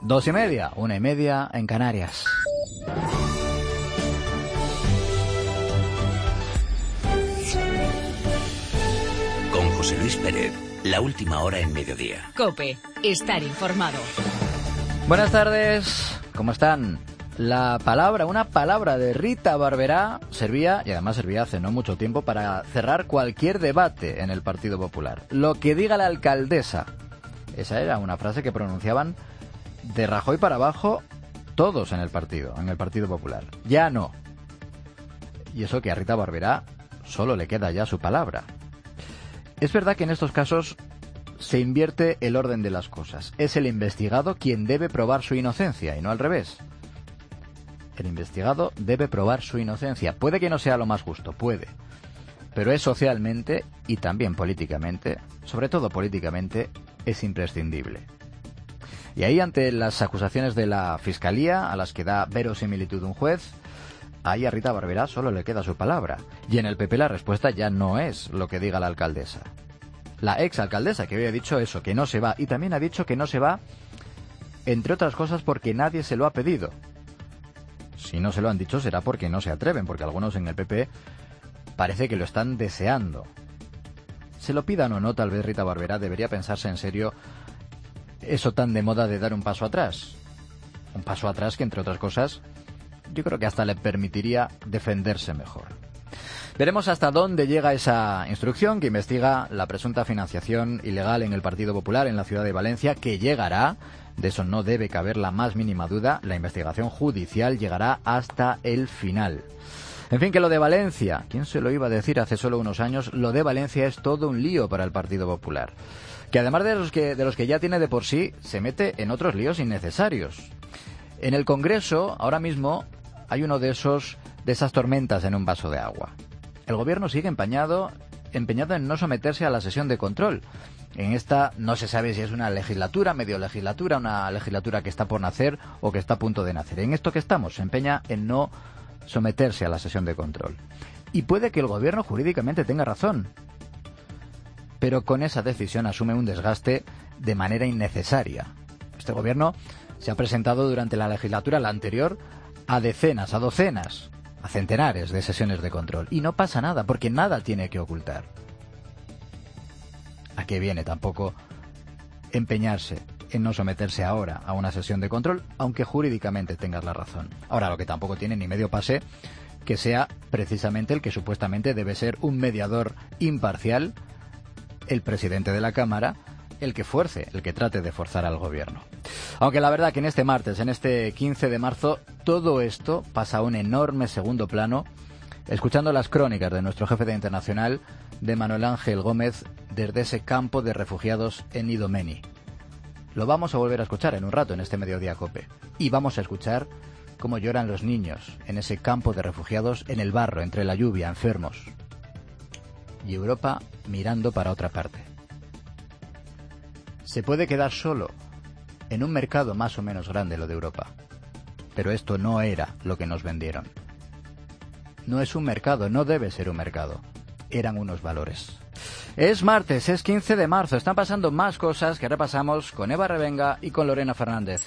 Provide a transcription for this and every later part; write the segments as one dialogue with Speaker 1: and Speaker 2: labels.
Speaker 1: 2:30, 1:30 en Canarias.
Speaker 2: Con José Luis Pérez, la última hora en mediodía.
Speaker 3: COPE, estar informado.
Speaker 1: Buenas tardes, ¿cómo están? Una palabra de Rita Barberá servía, y además servía hace no mucho tiempo, para cerrar cualquier debate en el Partido Popular. Lo que diga la alcaldesa. Esa era una frase que pronunciaban de Rajoy para abajo todos en el Partido Popular. Ya no. Y eso que a Rita Barberá solo le queda ya su palabra. Es verdad que en estos casos se invierte el orden de las cosas. Es el investigado quien debe probar su inocencia y no al revés. El investigado debe probar su inocencia. Puede que no sea lo más justo, puede. Pero es socialmente y también políticamente, sobre todo políticamente, es imprescindible. Y ahí, ante las acusaciones de la Fiscalía, a las que da verosimilitud un juez, ahí a Rita Barberá solo le queda su palabra. Y en el PP la respuesta ya no es lo que diga la alcaldesa. La exalcaldesa, que había dicho eso, que no se va, y también ha dicho que no se va, entre otras cosas, porque nadie se lo ha pedido. Si no se lo han dicho será porque no se atreven, porque algunos en el PP parece que lo están deseando. Se lo pidan o no, tal vez Rita Barberá debería pensarse en serio eso tan de moda de dar un paso atrás. Un paso atrás que, entre otras cosas, yo creo que hasta le permitiría defenderse mejor. Veremos hasta dónde llega esa instrucción que investiga la presunta financiación ilegal en el Partido Popular en la ciudad de Valencia, que llegará, de eso no debe caber la más mínima duda, la investigación judicial llegará hasta el final. En fin, que lo de Valencia, ¿quién se lo iba a decir hace solo unos años? Lo de Valencia es todo un lío para el Partido Popular, que además de los que ya tiene de por sí, se mete en otros líos innecesarios. En el Congreso, ahora mismo, hay uno de esas tormentas en un vaso de agua. El gobierno sigue empeñado en no someterse a la sesión de control. En esta no se sabe si es una legislatura, medio legislatura, una legislatura que está por nacer o que está a punto de nacer. En esto que estamos, se empeña en no someterse a la sesión de control. Y puede que el gobierno jurídicamente tenga razón, pero con esa decisión asume un desgaste de manera innecesaria. Este gobierno se ha presentado durante la legislatura la anterior a decenas, a docenas, a centenares de sesiones de control. Y no pasa nada, porque nada tiene que ocultar. ¿A qué viene tampoco empeñarse en no someterse ahora a una sesión de control, aunque jurídicamente tengas la razón? Ahora, lo que tampoco tiene ni medio pase que sea precisamente el que supuestamente debe ser un mediador imparcial, el presidente de la Cámara, el que trate de forzar al gobierno. Aunque la verdad que en este martes, en este 15 de marzo, todo esto pasa a un enorme segundo plano, escuchando las crónicas de nuestro jefe de internacional, de Manuel Ángel Gómez, desde ese campo de refugiados en Idomeni. Lo vamos a volver a escuchar en un rato en este Mediodía COPE. Y vamos a escuchar cómo lloran los niños en ese campo de refugiados, en el barro, entre la lluvia, enfermos. Y Europa mirando para otra parte. Se puede quedar solo en un mercado más o menos grande, lo de Europa. Pero esto no era lo que nos vendieron. No es un mercado, no debe ser un mercado. Eran unos valores. Es martes, es 15 de marzo. Están pasando más cosas que repasamos con Eva Revenga y con Lorena Fernández.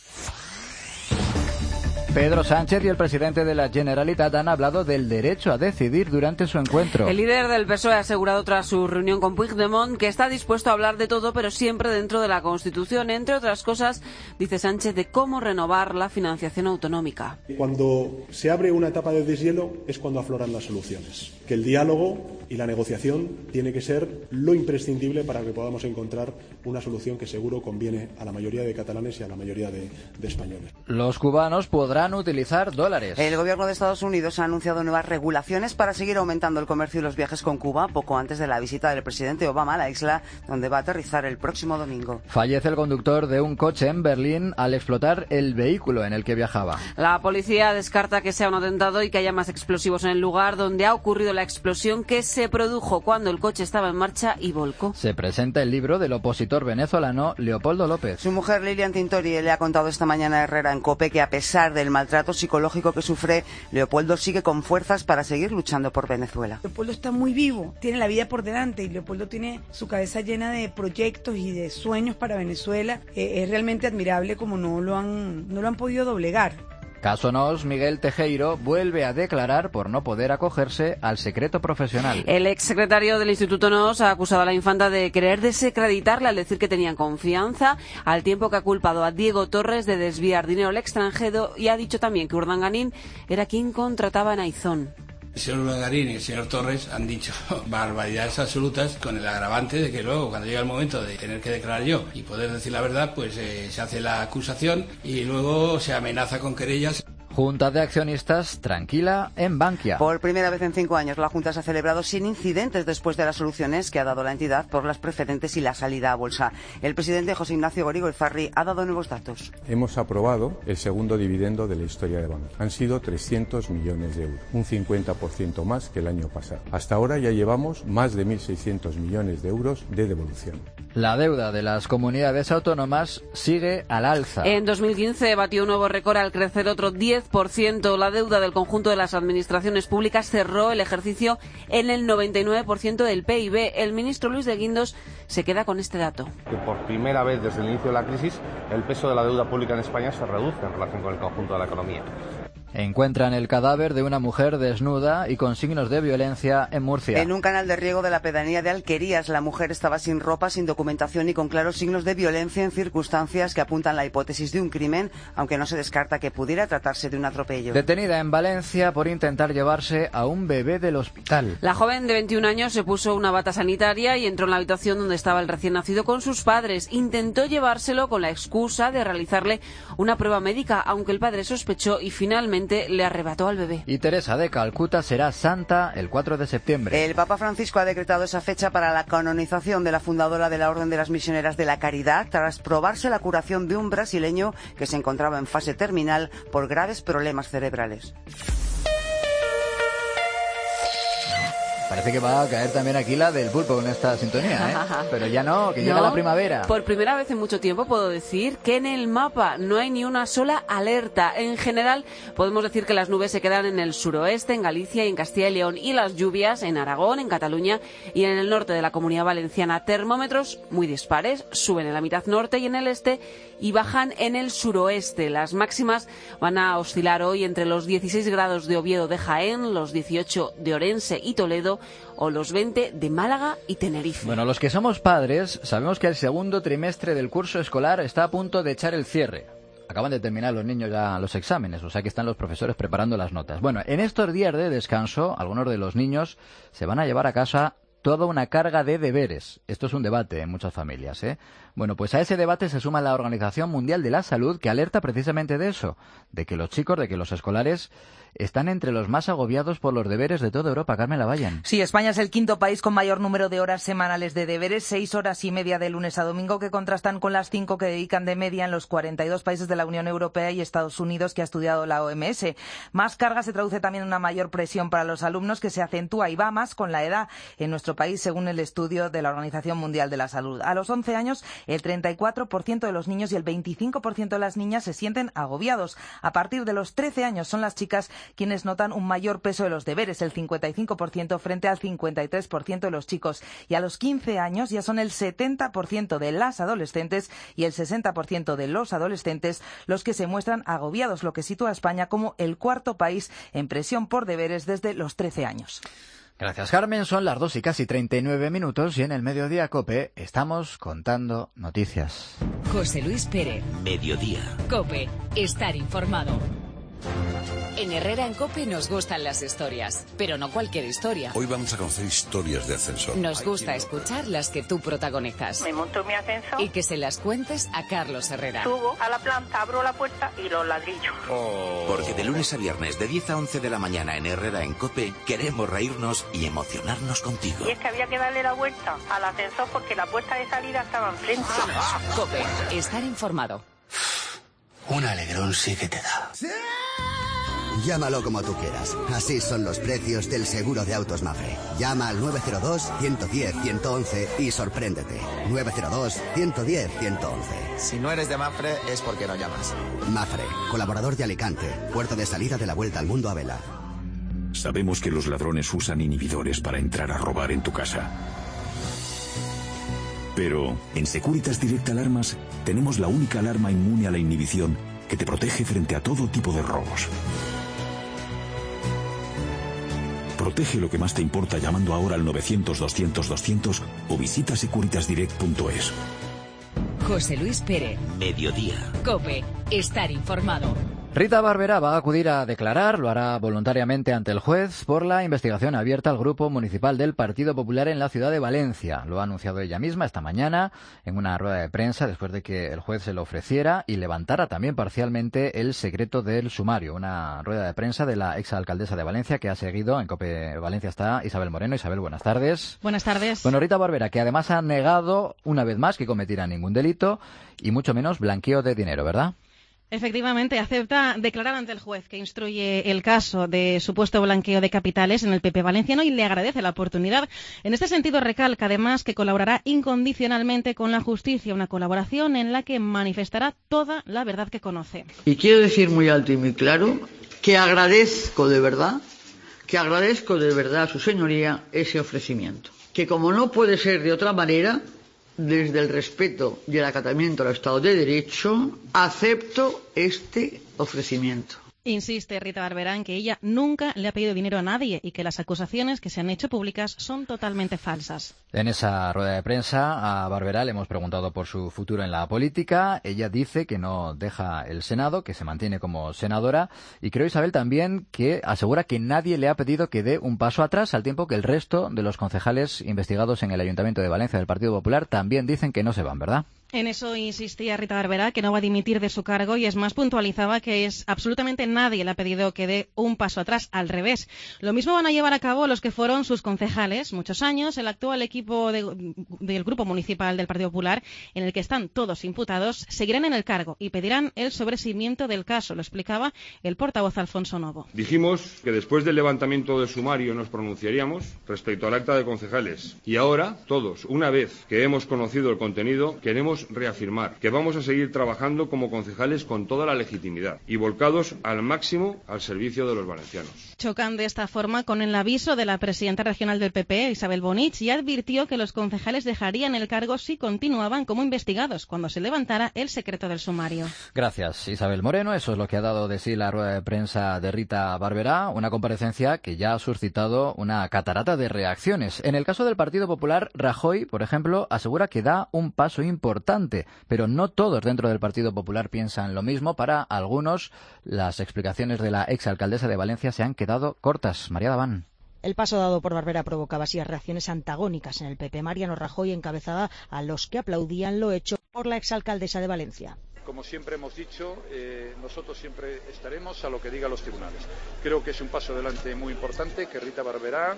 Speaker 1: Pedro Sánchez y el presidente de la Generalitat han hablado del derecho a decidir durante su encuentro.
Speaker 4: El líder del PSOE ha asegurado tras su reunión con Puigdemont que está dispuesto a hablar de todo, pero siempre dentro de la Constitución. Entre otras cosas, dice Sánchez, de cómo renovar la financiación autonómica.
Speaker 5: Cuando se abre una etapa de deshielo es cuando afloran las soluciones. Que el diálogo y la negociación tiene que ser lo imprescindible para que podamos encontrar una solución que seguro conviene a la mayoría de catalanes y a la mayoría de españoles.
Speaker 1: Los cubanos podrán utilizar dólares.
Speaker 6: El gobierno de Estados Unidos ha anunciado nuevas regulaciones para seguir aumentando el comercio y los viajes con Cuba, poco antes de la visita del presidente Obama a la isla, donde va a aterrizar el próximo domingo.
Speaker 1: Fallece el conductor de un coche en Berlín al explotar el vehículo en el que viajaba.
Speaker 4: La policía descarta que sea un atentado y que haya más explosivos en el lugar donde ha ocurrido la explosión, que se se produjo cuando el coche estaba en marcha y volcó.
Speaker 1: Se presenta el libro del opositor venezolano Leopoldo López.
Speaker 6: Su mujer Lilian Tintori le ha contado esta mañana a Herrera en COPE que a pesar del maltrato psicológico que sufre, Leopoldo sigue con fuerzas para seguir luchando por Venezuela.
Speaker 7: Leopoldo está muy vivo, tiene la vida por delante y Leopoldo tiene su cabeza llena de proyectos y de sueños para Venezuela. Es realmente admirable como no lo han podido doblegar.
Speaker 1: Caso Nos, Miguel Tejero vuelve a declarar por no poder acogerse al secreto profesional.
Speaker 4: El exsecretario del Instituto Nos ha acusado a la infanta de querer desacreditarle al decir que tenían confianza, al tiempo que ha culpado a Diego Torres de desviar dinero al extranjero y ha dicho también que Urdangarín era quien contrataba en Aizón.
Speaker 8: El señor Urdangarín y el señor Torres han dicho barbaridades absolutas con el agravante de que luego, cuando llega el momento de tener que declarar yo y poder decir la verdad, pues se hace la acusación y luego se amenaza con querellas.
Speaker 1: Junta de accionistas tranquila en Bankia.
Speaker 6: Por primera vez en 5 años, la Junta se ha celebrado sin incidentes después de las soluciones que ha dado la entidad por las preferentes y la salida a bolsa. El presidente José Ignacio Gorigo Elfarri ha dado nuevos datos.
Speaker 9: Hemos aprobado el segundo dividendo de la historia de Bankia. Han sido 300 millones de euros, un 50% más que el año pasado. Hasta ahora ya llevamos más de 1.600 millones de euros de devolución.
Speaker 1: La deuda de las comunidades autónomas sigue al alza.
Speaker 4: En 2015 batió un nuevo récord al crecer otro 10%. La deuda del conjunto de las administraciones públicas cerró el ejercicio en el 99% del PIB. El ministro Luis de Guindos se queda con este dato.
Speaker 10: Que por primera vez desde el inicio de la crisis, el peso de la deuda pública en España se reduce en relación con el conjunto de la economía.
Speaker 1: Encuentran el cadáver de una mujer desnuda y con signos de violencia en Murcia.
Speaker 6: En un canal de riego de la pedanía de Alquerías, la mujer estaba sin ropa, sin documentación y con claros signos de violencia en circunstancias que apuntan la hipótesis de un crimen, aunque no se descarta que pudiera tratarse de un atropello.
Speaker 1: Detenida en Valencia por intentar llevarse a un bebé del hospital.
Speaker 4: La joven de 21 años se puso una bata sanitaria y entró en la habitación donde estaba el recién nacido con sus padres. Intentó llevárselo con la excusa de realizarle una prueba médica, aunque el padre sospechó y finalmente le arrebató al bebé.
Speaker 1: Y Teresa de Calcuta será santa el 4 de septiembre.
Speaker 6: El Papa Francisco ha decretado esa fecha para la canonización de la fundadora de la Orden de las Misioneras de la Caridad, tras probarse la curación de un brasileño que se encontraba en fase terminal por graves problemas cerebrales.
Speaker 1: Parece que va a caer también aquí la del pulpo con esta sintonía, ¿eh? Pero ya no, que llega la primavera.
Speaker 4: Por primera vez en mucho tiempo puedo decir que en el mapa no hay ni una sola alerta. En general, podemos decir que las nubes se quedan en el suroeste, en Galicia y en Castilla y León, y las lluvias en Aragón, en Cataluña y en el norte de la Comunidad Valenciana. Termómetros muy dispares, suben en la mitad norte y en el este y bajan en el suroeste. Las máximas van a oscilar hoy entre los 16 grados de Oviedo de Jaén, los 18 de Orense y Toledo, o los 20 de Málaga y Tenerife.
Speaker 1: Bueno, los que somos padres sabemos que el segundo trimestre del curso escolar está a punto de echar el cierre. Acaban de terminar los niños ya los exámenes, o sea que están los profesores preparando las notas. Bueno, en estos días de descanso, algunos de los niños se van a llevar a casa toda una carga de deberes. Esto es un debate en muchas familias, ¿eh? Bueno, pues a ese debate se suma la Organización Mundial de la Salud, que alerta precisamente de eso, de que los escolares están entre los más agobiados por los deberes de toda Europa. Carmen Lavallen.
Speaker 11: Sí, España es el quinto país con mayor número de horas semanales de deberes, 6 horas y media de lunes a domingo, que contrastan con las 5 que dedican de media en los 42 países de la Unión Europea y Estados Unidos, que ha estudiado la OMS. Más carga se traduce también en una mayor presión para los alumnos, que se acentúa y va más con la edad en nuestro país, según el estudio de la Organización Mundial de la Salud. A los 11 años, el 34% de los niños y el 25% de las niñas se sienten agobiados. A partir de los 13 años son las chicas quienes notan un mayor peso de los deberes, el 55% frente al 53% de los chicos. Y a los 15 años ya son el 70% de las adolescentes y el 60% de los adolescentes los que se muestran agobiados, lo que sitúa a España como el cuarto país en presión por deberes desde los 13 años.
Speaker 1: Gracias, Carmen. Son las 2 y casi 39 minutos y en el Mediodía COPE estamos contando noticias.
Speaker 3: José Luis Pérez.
Speaker 2: Mediodía.
Speaker 3: COPE. Estar informado. En Herrera en COPE nos gustan las historias, pero no cualquier historia.
Speaker 12: Hoy vamos a conocer historias de ascensor.
Speaker 3: Nos gusta escuchar las que tú protagonizas.
Speaker 13: Me monto mi ascensor
Speaker 3: y que se las cuentes a Carlos Herrera.
Speaker 13: Subo a la planta, abro la puerta y los ladrillos.
Speaker 2: Porque de lunes a viernes de 10 a 11 de la mañana en Herrera en COPE queremos reírnos y emocionarnos contigo.
Speaker 13: Y es que había que darle la vuelta al ascensor porque la puerta de salida estaba enfrente.
Speaker 3: COPE. Estar informado.
Speaker 2: Un alegrón sí que te da.
Speaker 14: Llámalo como tú quieras. Así son los precios del seguro de autos Mafre. Llama al 902-110-111 y sorpréndete. 902-110-111.
Speaker 15: Si no eres de Mafre es porque no llamas.
Speaker 14: Mafre, colaborador de Alicante, puerto de salida de la Vuelta al Mundo a vela.
Speaker 16: Sabemos que los ladrones usan inhibidores para entrar a robar en tu casa. Pero en Securitas Direct Alarmas tenemos la única alarma inmune a la inhibición que te protege frente a todo tipo de robos. Protege lo que más te importa llamando ahora al 900-200-200 o visita securitasdirect.es.
Speaker 3: José Luis Pérez.
Speaker 2: Mediodía.
Speaker 3: COPE. Estar informado.
Speaker 1: Rita Barberá va a acudir a declarar, lo hará voluntariamente ante el juez, por la investigación abierta al Grupo Municipal del Partido Popular en la ciudad de Valencia. Lo ha anunciado ella misma esta mañana en una rueda de prensa después de que el juez se lo ofreciera y levantara también parcialmente el secreto del sumario. Una rueda de prensa de la exalcaldesa de Valencia que ha seguido. En COPE Valencia está Isabel Moreno. Isabel, buenas tardes.
Speaker 17: Buenas tardes.
Speaker 1: Bueno, Rita Barberá, que además ha negado una vez más que cometiera ningún delito y mucho menos blanqueo de dinero, ¿verdad?
Speaker 17: Efectivamente, acepta declarar ante el juez que instruye el caso de supuesto blanqueo de capitales en el PP valenciano y le agradece la oportunidad. En este sentido, recalca además que colaborará incondicionalmente con la justicia, una colaboración en la que manifestará toda la verdad que conoce.
Speaker 18: Y quiero decir muy alto y muy claro que agradezco de verdad a su señoría ese ofrecimiento. Que como no puede ser de otra manera, desde el respeto y el acatamiento al Estado de Derecho, acepto este ofrecimiento.
Speaker 17: Insiste Rita Barberá en que ella nunca le ha pedido dinero a nadie y que las acusaciones que se han hecho públicas son totalmente falsas.
Speaker 1: En esa rueda de prensa a Barberá le hemos preguntado por su futuro en la política. Ella dice que no deja el Senado, que se mantiene como senadora. Y creo, Isabel, también que asegura que nadie le ha pedido que dé un paso atrás, al tiempo que el resto de los concejales investigados en el Ayuntamiento de Valencia del Partido Popular también dicen que no se van, ¿verdad?
Speaker 17: En eso insistía Rita Barberá, que no va a dimitir de su cargo, y es más, puntualizaba que absolutamente nadie le ha pedido que dé un paso atrás, al revés. Lo mismo van a llevar a cabo los que fueron sus concejales muchos años, el actual equipo del Grupo Municipal del Partido Popular, en el que están todos imputados, seguirán en el cargo y pedirán el sobreseimiento del caso, lo explicaba el portavoz Alfonso Novo.
Speaker 19: Dijimos que después del levantamiento del sumario nos pronunciaríamos respecto al acta de concejales, y ahora, todos, una vez que hemos conocido el contenido, queremos reafirmar que vamos a seguir trabajando como concejales con toda la legitimidad y volcados al máximo al servicio de los valencianos.
Speaker 17: Chocan de esta forma con el aviso de la presidenta regional del PP, Isabel Bonich, y advirtió que los concejales dejarían el cargo si continuaban como investigados cuando se levantara el secreto del sumario.
Speaker 1: Gracias, Isabel Moreno. Eso es lo que ha dado de sí la rueda de prensa de Rita Barberá, una comparecencia que ya ha suscitado una catarata de reacciones. En el caso del Partido Popular, Rajoy, por ejemplo, asegura que da un paso importante, pero no todos dentro del Partido Popular piensan lo mismo. Para algunos, las explicaciones de la exalcaldesa de Valencia se han quedado cortas. María Daván.
Speaker 20: El paso dado por Barberá provocaba así reacciones antagónicas en el PP. Mariano Rajoy encabezaba a los que aplaudían lo hecho por la exalcaldesa de Valencia.
Speaker 21: Como siempre hemos dicho, nosotros siempre estaremos a lo que digan los tribunales. Creo que es un paso adelante muy importante que Rita Barberá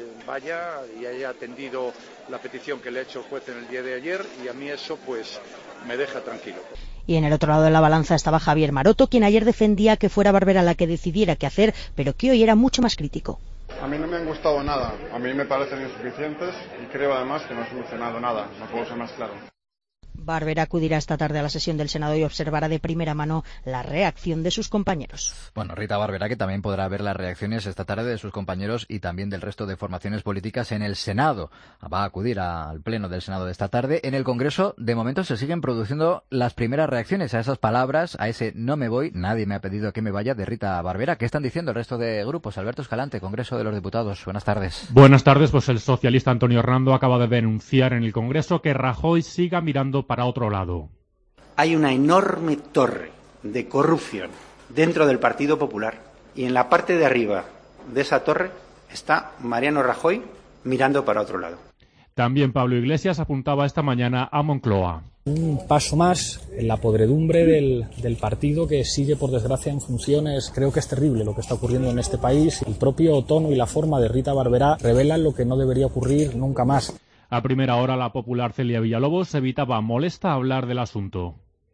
Speaker 21: vaya y haya atendido la petición que le ha hecho el juez en el día de ayer, y a mí eso pues me deja tranquilo.
Speaker 20: Y en el otro lado de la balanza estaba Javier Maroto, quien ayer defendía que fuera Barberá la que decidiera qué hacer, pero que hoy era mucho más crítico.
Speaker 22: A mí no me han gustado nada, a mí me parecen insuficientes y creo además que no he solucionado nada, no puedo ser más claro.
Speaker 20: Barberá acudirá esta tarde a la sesión del Senado y observará de primera mano la reacción de sus compañeros.
Speaker 1: Bueno, Rita Barberá, que también podrá ver las reacciones esta tarde de sus compañeros y también del resto de formaciones políticas en el Senado. Va a acudir al pleno del Senado de esta tarde. En el Congreso, de momento, se siguen produciendo las primeras reacciones a esas palabras, a ese no me voy, nadie me ha pedido que me vaya, de Rita Barberá. ¿Qué están diciendo el resto de grupos? Alberto Escalante, Congreso de los Diputados. Buenas tardes.
Speaker 23: Buenas tardes. Pues el socialista Antonio Hernando acaba de denunciar en el Congreso que Rajoy siga mirando para otro lado.
Speaker 24: Hay una enorme torre de corrupción dentro del Partido Popular y en la parte de arriba de esa torre está Mariano Rajoy mirando para otro lado.
Speaker 23: También Pablo Iglesias apuntaba esta mañana a Moncloa.
Speaker 25: Un paso más en la podredumbre del partido, que sigue, por desgracia, en funciones. Creo que es terrible lo que está ocurriendo en este país. El propio tono y la forma de Rita Barberá revelan lo que no debería ocurrir nunca más.
Speaker 23: A primera hora, la popular Celia Villalobos evitaba molesta hablar del asunto.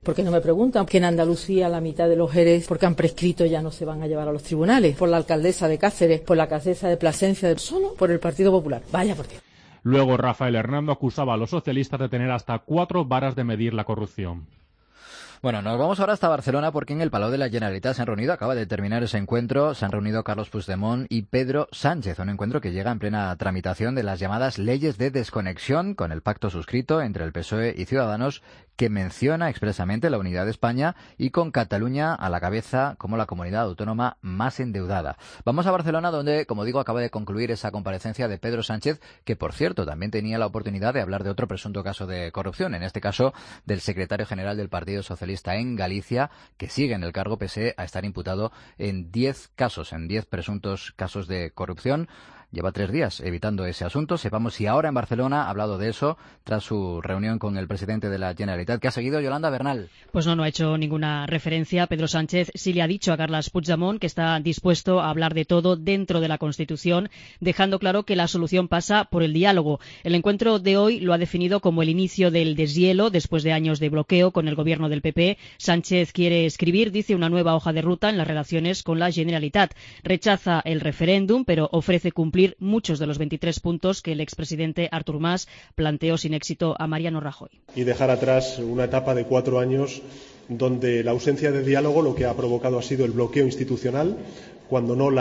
Speaker 5: ¿Por qué no me preguntan? Que en Andalucía la mitad de los ERE, porque han prescrito, ya no se van a llevar a los tribunales. Por la alcaldesa de Cáceres, por la alcaldesa de Plasencia, solo por el Partido Popular. Vaya por Dios.
Speaker 23: Luego Rafael Hernando acusaba a los socialistas de tener hasta 4 varas de medir la corrupción.
Speaker 1: Bueno, nos vamos ahora hasta Barcelona porque en el Palau de la Generalitat se han reunido, acaba de terminar ese encuentro, se han reunido Carlos Puigdemont y Pedro Sánchez, un encuentro que llega en plena tramitación de las llamadas leyes de desconexión con el pacto suscrito entre el PSOE y Ciudadanos que menciona expresamente la unidad de España y con Cataluña a la cabeza como la comunidad autónoma más endeudada. Vamos a Barcelona donde, como digo, acaba de concluir esa comparecencia de Pedro Sánchez, que por cierto también tenía la oportunidad de hablar de otro presunto caso de corrupción, en este caso del secretario general del Partido Socialista en Galicia, que sigue en el cargo pese a estar imputado en 10 casos, en 10 presuntos casos de corrupción. Lleva 3 días evitando ese asunto. Sepamos si ahora en Barcelona ha hablado de eso tras su reunión con el presidente de la Generalitat. ¿Qué ha seguido Yolanda Bernal?
Speaker 7: Pues no ha hecho ninguna referencia. Pedro Sánchez sí le ha dicho a Carles Puigdemont que está dispuesto a hablar de todo dentro de la Constitución, dejando claro que la solución pasa por el diálogo. El encuentro de hoy lo ha definido como el inicio del deshielo después de años de bloqueo con el gobierno del PP. Sánchez quiere escribir, dice, una nueva hoja de ruta en las relaciones con la Generalitat. Rechaza el referéndum, pero ofrece cumplir muchos de los 23 puntos que el expresidente Artur Mas planteó sin éxito a Mariano Rajoy.
Speaker 8: Y dejar atrás una etapa de 4 años donde la ausencia de diálogo lo que ha provocado ha sido el bloqueo institucional, cuando no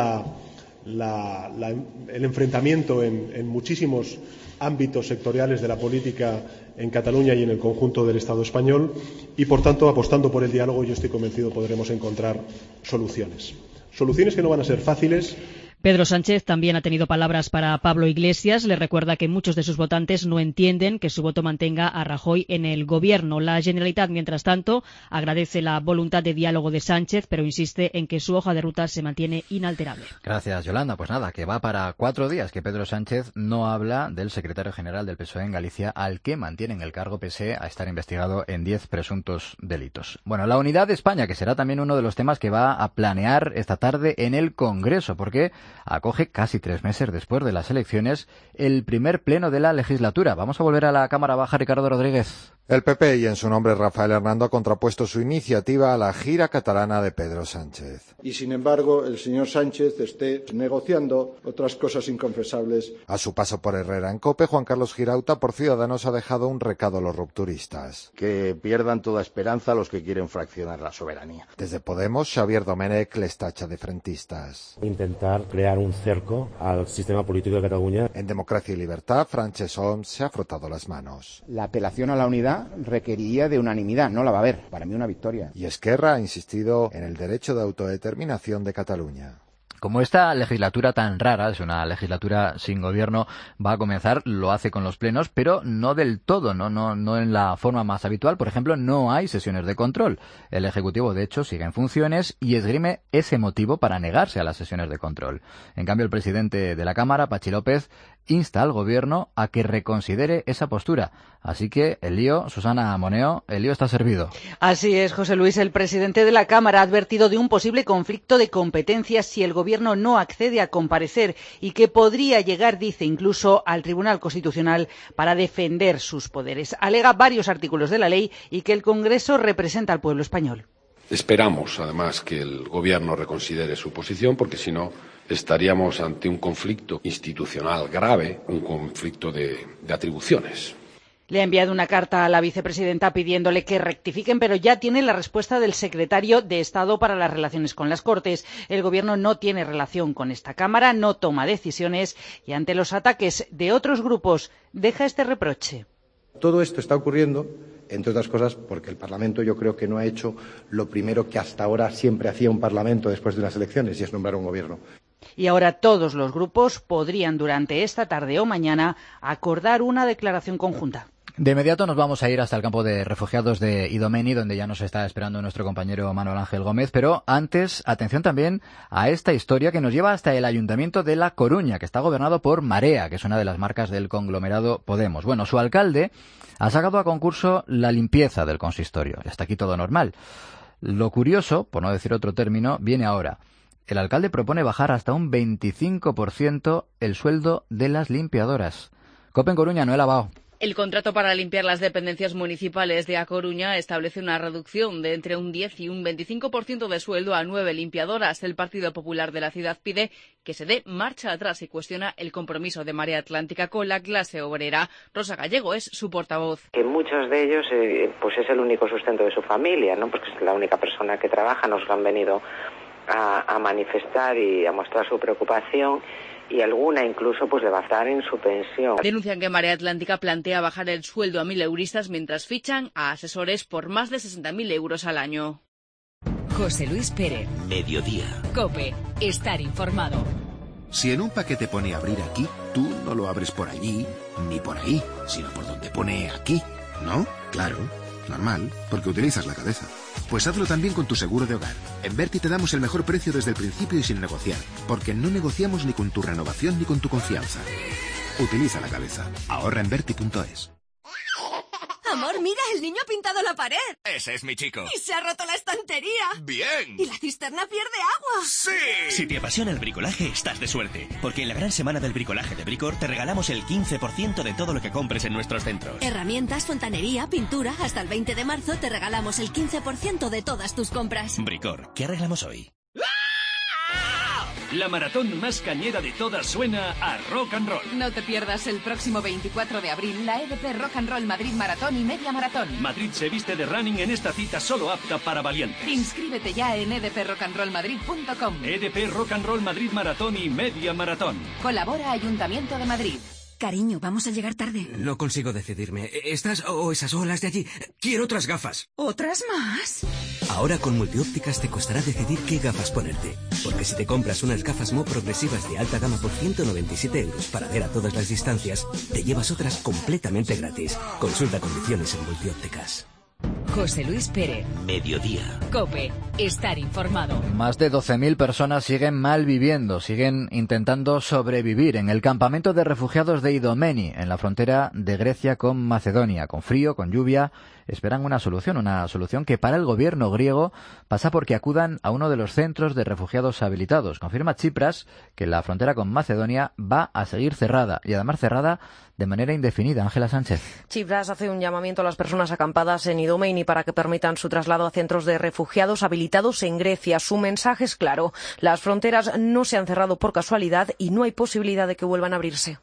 Speaker 8: el enfrentamiento en muchísimos ámbitos sectoriales de la política en Cataluña y en el conjunto del Estado español, y por tanto, apostando por el diálogo, yo estoy convencido podremos encontrar soluciones. Soluciones que no van a ser fáciles.
Speaker 7: Pedro Sánchez también ha tenido palabras para Pablo Iglesias. Le recuerda que muchos de sus votantes no entienden que su voto mantenga a Rajoy en el gobierno. La Generalitat, mientras tanto, agradece la voluntad de diálogo de Sánchez, pero insiste en que su hoja de ruta se mantiene inalterable.
Speaker 1: Gracias, Yolanda. Pues nada, que va para 4 días que Pedro Sánchez no habla del secretario general del PSOE en Galicia, al que mantiene en el cargo pese a estar investigado en 10 presuntos delitos. Bueno, la unidad de España, que será también uno de los temas que va a planear esta tarde en el Congreso, porque acoge casi 3 meses después de las elecciones el primer pleno de la legislatura. Vamos a volver a la Cámara Baja, Ricardo Rodríguez.
Speaker 9: El PP, y en su nombre Rafael Hernando, ha contrapuesto su iniciativa a la gira catalana de Pedro Sánchez.
Speaker 10: Y sin embargo, el señor Sánchez esté negociando otras cosas inconfesables.
Speaker 9: A su paso por Herrera en COPE, Juan Carlos Girauta, por Ciudadanos, ha dejado un recado a los rupturistas.
Speaker 26: Que pierdan toda esperanza los que quieren fraccionar la soberanía.
Speaker 9: Desde Podemos, Xavier Domènech les tacha de frentistas.
Speaker 27: Intentar crear un cerco al sistema político de Cataluña.
Speaker 9: En Democracia y Libertad, Francesc Homs se ha frotado las manos.
Speaker 28: La apelación a la unidad requeriría de unanimidad, no la va a haber. Para mí una victoria.
Speaker 9: Y Esquerra ha insistido en el derecho de autodeterminación de Cataluña.
Speaker 1: Como esta legislatura tan rara, es una legislatura sin gobierno, va a comenzar, lo hace con los plenos, pero no del todo, no en la forma más habitual. Por ejemplo, no hay sesiones de control. El Ejecutivo, de hecho, sigue en funciones y esgrime ese motivo para negarse a las sesiones de control. En cambio, el presidente de la Cámara, Patxi López, insta al Gobierno a que reconsidere esa postura. Así que el lío, Susana Moneo, el lío está servido.
Speaker 29: Así es, José Luis. El presidente de la Cámara ha advertido de un posible conflicto de competencias si el Gobierno no accede a comparecer y que podría llegar, dice, incluso al Tribunal Constitucional para defender sus poderes. Alega varios artículos de la ley y que el Congreso representa al pueblo español.
Speaker 30: Esperamos, además, que el Gobierno reconsidere su posición, porque si no estaríamos ante un conflicto institucional grave, un conflicto de atribuciones.
Speaker 29: Le ha enviado una carta a la vicepresidenta pidiéndole que rectifiquen, pero ya tiene la respuesta del secretario de Estado para las Relaciones con las Cortes. El Gobierno no tiene relación con esta Cámara, no toma decisiones y ante los ataques de otros grupos deja este reproche.
Speaker 10: Todo esto está ocurriendo, entre otras cosas, porque el Parlamento yo creo que no ha hecho lo primero que hasta ahora siempre hacía un Parlamento después de las elecciones, y es nombrar un Gobierno.
Speaker 29: Y ahora todos los grupos podrían durante esta tarde o mañana acordar una declaración conjunta.
Speaker 1: De inmediato nos vamos a ir hasta el campo de refugiados de Idomeni, donde ya nos está esperando nuestro compañero Manuel Ángel Gómez. Pero antes, atención también a esta historia que nos lleva hasta el Ayuntamiento de La Coruña, que está gobernado por Marea, que es una de las marcas del conglomerado Podemos. Bueno, su alcalde ha sacado a concurso la limpieza del consistorio. Y hasta aquí todo normal. Lo curioso, por no decir otro término, viene ahora. El alcalde propone bajar hasta un 25% el sueldo de las limpiadoras. COPE en Coruña, Noel Abao.
Speaker 2: El contrato para limpiar las dependencias municipales de A Coruña establece una reducción de entre un 10 y un 25% de sueldo a 9 limpiadoras. El Partido Popular de la ciudad pide que se dé marcha atrás y cuestiona el compromiso de Marea Atlántica con la clase obrera. Rosa Gallego es su portavoz.
Speaker 3: Que muchos de ellos pues es el único sustento de su familia, ¿no? Porque es la única persona que trabaja. Nos lo han venido a manifestar y a mostrar su preocupación. Y alguna incluso pues le va a estar en su pensión.
Speaker 2: Denuncian que Marea Atlántica plantea bajar el sueldo a 1.000 euristas mientras fichan a asesores por más de 60.000 euros al año.
Speaker 4: José Luis Pérez.
Speaker 6: Mediodía.
Speaker 4: COPE. Estar informado.
Speaker 6: Si en un paquete pone abrir aquí, tú no lo abres por allí ni por ahí, sino por donde pone aquí, ¿no? Claro, normal, porque utilizas la cabeza. Pues hazlo también con tu seguro de hogar. En Verti te damos el mejor precio desde el principio y sin negociar, porque no negociamos ni con tu renovación ni con tu confianza. Utiliza la cabeza. Ahorra en Verti.es.
Speaker 11: Amor, mira, el niño ha pintado la pared.
Speaker 12: Ese es mi chico.
Speaker 11: Y se ha roto la estantería.
Speaker 12: ¡Bien!
Speaker 11: Y la cisterna pierde agua.
Speaker 12: ¡Sí!
Speaker 13: Si te apasiona el bricolaje, estás de suerte. Porque en la gran semana del bricolaje de Bricor te regalamos el 15% de todo lo que compres en nuestros centros.
Speaker 11: Herramientas, fontanería, pintura. Hasta el 20 de marzo te regalamos el 15% de todas tus compras.
Speaker 13: Bricor, ¿qué arreglamos hoy?
Speaker 14: La maratón más cañera de todas suena a rock and roll.
Speaker 15: No te pierdas el próximo 24 de abril la EDP Rock and Roll Madrid Maratón y Media Maratón.
Speaker 14: Madrid se viste de running en esta cita solo apta para valientes.
Speaker 15: Inscríbete ya en edprockandrollmadrid.com.
Speaker 14: EDP Rock and Roll Madrid Maratón y Media Maratón.
Speaker 15: Colabora Ayuntamiento de Madrid.
Speaker 11: Cariño, vamos a llegar tarde.
Speaker 16: No consigo decidirme. ¿Estas o esas olas de allí? Quiero otras gafas.
Speaker 11: ¿Otras más?
Speaker 16: Ahora con Multiópticas te costará decidir qué gafas ponerte. Porque si te compras unas gafas Mo progresivas de alta gama por 197 euros para ver a todas las distancias, te llevas otras completamente gratis. Consulta condiciones en Multiópticas.
Speaker 4: José Luis Pérez.
Speaker 12: Mediodía.
Speaker 4: COPE. Estar informado.
Speaker 1: Más de 12.000 personas siguen malviviendo, siguen intentando sobrevivir en el campamento de refugiados de Idomeni, en la frontera de Grecia con Macedonia. Con frío, con lluvia, esperan una solución que para el gobierno griego pasa porque acudan a uno de los centros de refugiados habilitados. Confirma Tsipras que la frontera con Macedonia va a seguir cerrada, y además cerrada de manera indefinida. Ángela Sánchez.
Speaker 31: Tsipras hace un llamamiento a las personas acampadas en Idomeni para que permitan su traslado a centros de refugiados habilitados en Grecia. Su mensaje es claro: las fronteras no se han cerrado por casualidad y no hay posibilidad de que vuelvan a abrirse.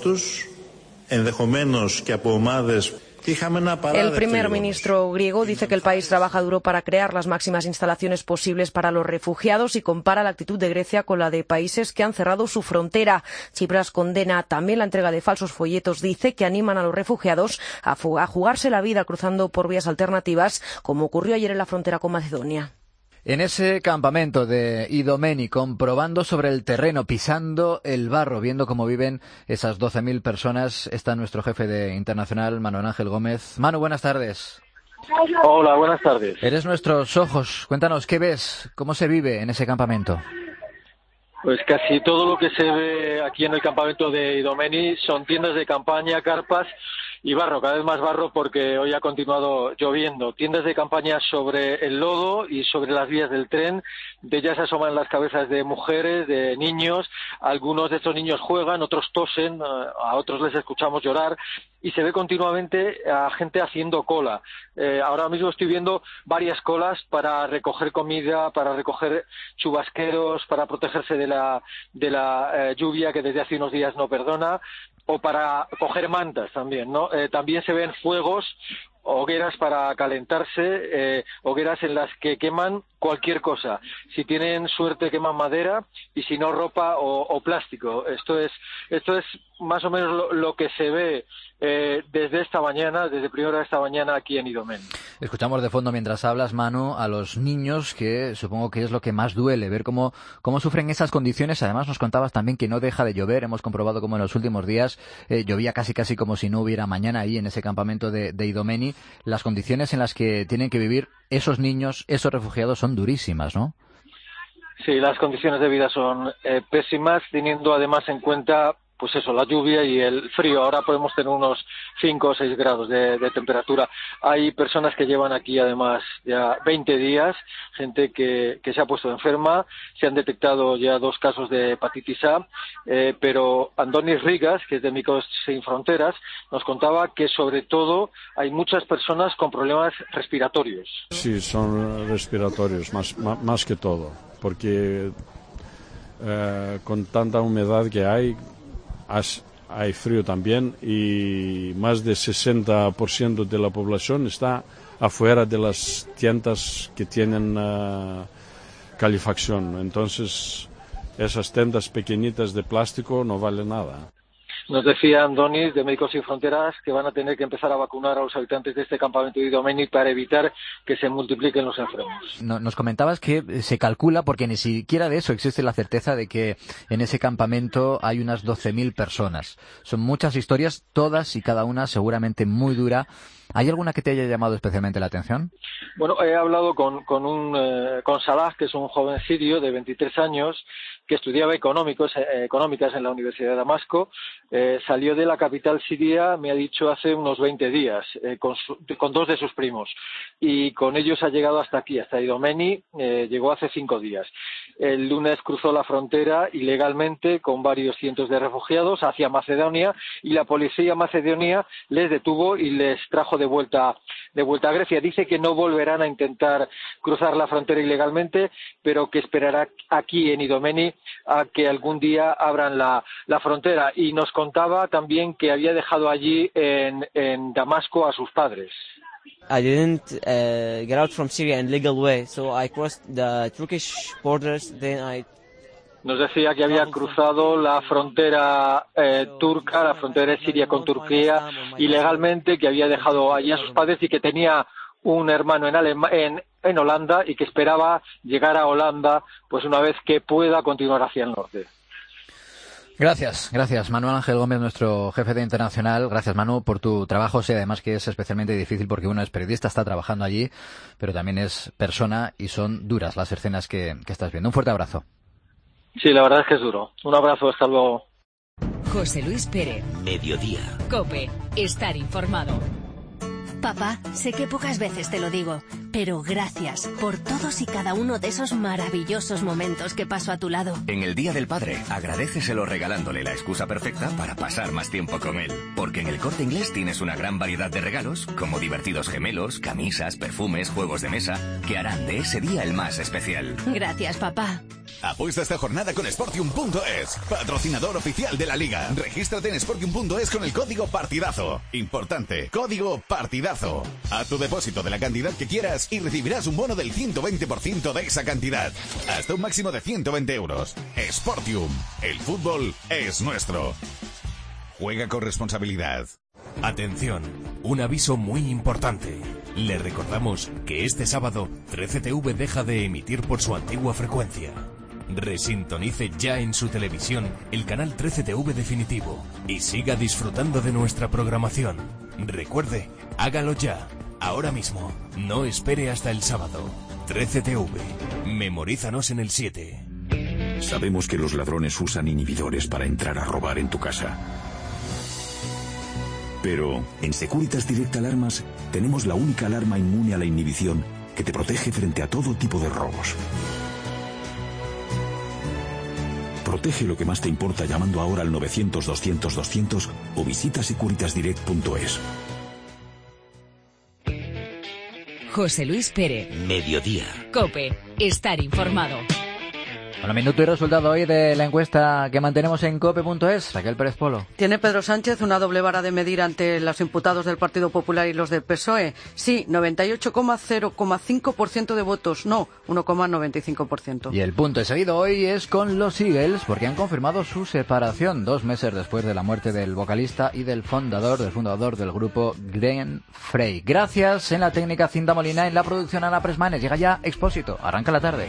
Speaker 31: El primer ministro griego dice que el país trabaja duro para crear las máximas instalaciones posibles para los refugiados y compara la actitud de Grecia con la de países que han cerrado su frontera. Tsipras condena también la entrega de falsos folletos. Dice que animan a los refugiados a jugarse la vida cruzando por vías alternativas, como ocurrió ayer en la frontera con Macedonia.
Speaker 1: En ese campamento de Idomeni, comprobando sobre el terreno, pisando el barro, viendo cómo viven esas 12.000 personas, está nuestro jefe de internacional, Manuel Ángel Gómez. Manu, buenas tardes.
Speaker 32: Hola, buenas tardes.
Speaker 1: Eres nuestros ojos. Cuéntanos, ¿qué ves? ¿Cómo se vive en ese campamento?
Speaker 32: Pues casi todo lo que se ve aquí en el campamento de Idomeni son tiendas de campaña, carpas y barro, cada vez más barro porque hoy ha continuado lloviendo. Tiendas de campaña sobre el lodo y sobre las vías del tren. De ellas asoman las cabezas de mujeres, de niños. Algunos de estos niños juegan, otros tosen, a otros les escuchamos llorar. Y se ve continuamente a gente haciendo cola. Ahora mismo estoy viendo varias colas para recoger comida, para recoger chubasqueros, para protegerse de la lluvia que desde hace unos días no perdona, o para coger mantas también, ¿no? También se ven fuegos, hogueras para calentarse, hogueras en las que queman cualquier cosa. Si tienen suerte queman madera y si no ropa o plástico. Esto es más o menos lo que se ve desde esta mañana, desde primera hora de esta mañana aquí en Idomeni.
Speaker 1: Escuchamos de fondo mientras hablas, Manu, a los niños, que supongo que es lo que más duele, ver cómo sufren esas condiciones. Además nos contabas también que no deja de llover. Hemos comprobado cómo en los últimos días llovía casi como si no hubiera mañana ahí en ese campamento de Idomeni. Las condiciones en las que tienen que vivir esos niños, esos refugiados, son durísimas, ¿no?
Speaker 32: Sí, las condiciones de vida son pésimas, teniendo además en cuenta pues eso, la lluvia y el frío. Ahora podemos tener unos 5 o 6 grados de temperatura. Hay personas que llevan aquí además ya 20 días, gente que se ha puesto enferma, se han detectado ya 2 casos de hepatitis A, pero Andoni Rigas, que es de Médicos Sin Fronteras, nos contaba que sobre todo hay muchas personas con problemas respiratorios.
Speaker 5: Sí, son respiratorios más que todo, porque con tanta humedad que hay frío también, y más del 60% de la población está afuera de las tiendas que tienen calefacción. Entonces, esas tiendas pequeñitas de plástico no valen nada.
Speaker 32: Nos decía Andoni, de Médicos Sin Fronteras, que van a tener que empezar a vacunar a los habitantes de este campamento de Idomeni para evitar que se multipliquen los enfermos.
Speaker 1: Nos comentabas que se calcula, porque ni siquiera de eso existe la certeza, de que en ese campamento hay unas 12.000 personas. Son muchas historias, todas y cada una seguramente muy dura. ¿Hay alguna que te haya llamado especialmente la atención?
Speaker 32: Bueno, he hablado con Salah, que es un joven sirio de 23 años, que estudiaba económicas en la Universidad de Damasco. Salió de la capital siria, me ha dicho, hace unos 20 días, con 2 de sus primos. Y con ellos ha llegado hasta aquí, hasta Idomeni, llegó hace 5 días. El lunes cruzó la frontera ilegalmente con varios cientos de refugiados hacia Macedonia, y la policía macedonia les detuvo y les trajo de vuelta a Grecia. Dice que no volverán a intentar cruzar la frontera ilegalmente, pero que esperará aquí en Idomeni a que algún día abran la frontera. Y nos contaba también que había dejado allí en Damasco a sus padres.
Speaker 8: I didn't get out from Syria in legal way, so I crossed the Turkish borders, then I...
Speaker 32: Nos decía que había cruzado la frontera turca, la frontera siria con Turquía, ilegalmente, que había dejado allí a sus padres y que tenía un hermano en Holanda, y que esperaba llegar a Holanda pues una vez que pueda continuar hacia el norte.
Speaker 1: Gracias Manuel Ángel Gómez, nuestro jefe de internacional. Gracias, Manu, por tu trabajo. Sé además que es especialmente difícil porque uno es periodista, está trabajando allí, pero también es persona, y son duras las escenas que estás viendo. Un fuerte abrazo.
Speaker 32: Sí, la verdad es que es duro. Un abrazo, hasta luego.
Speaker 4: José Luis Pérez.
Speaker 16: Mediodía.
Speaker 4: COPE. Estar informado.
Speaker 11: Papá, sé que pocas veces te lo digo, pero gracias por todos y cada uno de esos maravillosos momentos que paso a tu lado.
Speaker 12: En el Día del Padre, agradéceselo regalándole la excusa perfecta para pasar más tiempo con él. Porque en El Corte Inglés tienes una gran variedad de regalos, como divertidos gemelos, camisas, perfumes, juegos de mesa, que harán de ese día el más especial.
Speaker 11: Gracias, papá.
Speaker 17: Apuesta esta jornada con Sportium.es, patrocinador oficial de la Liga. Regístrate en Sportium.es con el código partidazo. Importante, código partidazo. Haz tu depósito de la cantidad que quieras y recibirás un bono del 120% de esa cantidad. Hasta un máximo de 120 euros. Sportium, el fútbol es nuestro. Juega con responsabilidad.
Speaker 18: Atención, un aviso muy importante. Le recordamos que este sábado 13TV deja de emitir por su antigua frecuencia. Resintonice ya en su televisión el canal 13TV definitivo y siga disfrutando de nuestra programación. Recuerde, hágalo ya, ahora mismo. No espere hasta el sábado. 13TV. Memorízanos en el 7.
Speaker 19: Sabemos que los ladrones usan inhibidores para entrar a robar en tu casa. Pero en Securitas Direct Alarmas tenemos la única alarma inmune a la inhibición que te protege frente a todo tipo de robos. Protege lo que más te importa llamando ahora al 900-200-200 o visita securitasdirect.es.
Speaker 4: José Luis Pérez.
Speaker 16: Mediodía.
Speaker 4: COPE. Estar informado.
Speaker 1: Bueno, minuto y resultado hoy de la encuesta que mantenemos en cope.es. Raquel Pérez Polo.
Speaker 20: ¿Tiene Pedro Sánchez una doble vara de medir ante los imputados del Partido Popular y los del PSOE? Sí, 98,5% de votos. No, 1,95%.
Speaker 1: Y el punto de seguido hoy es con los Eagles, porque han confirmado su separación 2 meses después de la muerte del vocalista y del fundador del grupo, Glenn Frey. Gracias en la técnica Cinta Molina, en la producción Ana Presmanes. Llega ya Expósito. Arranca la tarde.